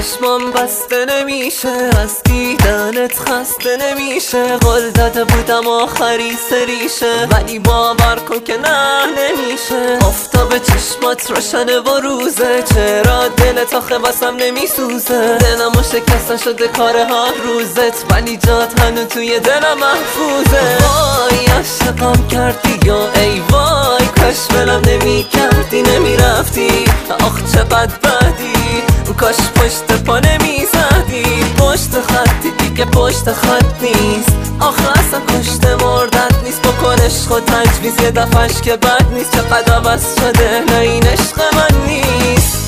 چشمام بسته نمیشه، از دیدنت خسته نمیشه. قول داده بودم آخری سریشه، ولی باور کن که نه نمیشه. آفتاب چشمات روشنه و روزه، چرا دلت آخه واسم نمیسوزه؟ دلمو شکستن شده کار هر روزت، ولی جات هنو توی دلم محفوظه. وای عاشقم کردی یا ای وای، کاش ولم نمی کردی نمیرفتی. آخ چقدر بدی، کاش پشت پا نمیزدی. پشت خطی دیگه پشت خط نیست، آخه اصلا کشت مردت نیست. بکن عشق و تجویز یه دفعش که بد نیست. چقدر عوض شده، نه این عشق من نیست.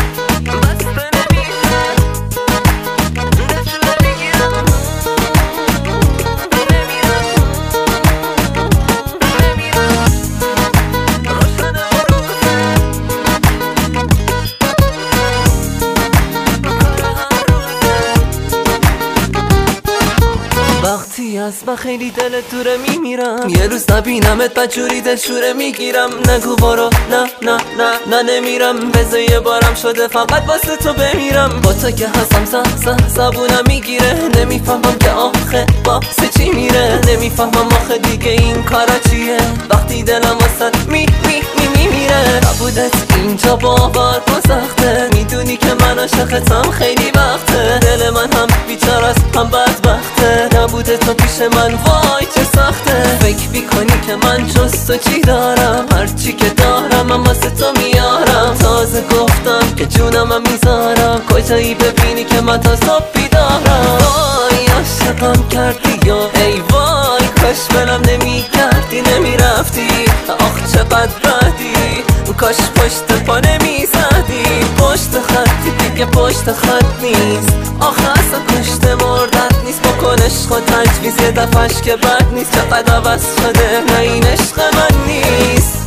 وقتی از من خیلی دلت دوره میمیرم، یه روز نبینمت بجوری دلشوره میگیرم. نگو بارو نه نه نه نه نمیرم، بذار یه بارم شده فقط واسه تو بمیرم. با تو که هستم زبونم میگیره، نمیفهمم که آخه واسه چی میره. نمیفهمم آخه دیگه این کارا چیه، وقتی دلم واسه میمیره. نبودت اینجا باور کن سخته، میدونی که من عاشقتم خیلی وقته. دل من هم بیچاره‌ست هم بدبخته، نبوده تو پیش من وای چه سخته. فکر میکنی که من جز تو چی دارم، هرچی که دارم من واسه تو میارم. تازه گفتم که جونم میذارم، کجایی ببینی که من تا صبح بیدارم. وای عاشقم کردی یا ای وای، کاش ولم نمی کردی نمیرفتی. آخ چقدر بدی، کاش پشت پا نمیزدی. پشت خطی دیگه پشت خط نیست، آخه اصلا کشت مردت نیست. بکن عشق و تجویز یه دفعش که بد نیست. چقدر عوض شده، نه این عشق من نیست.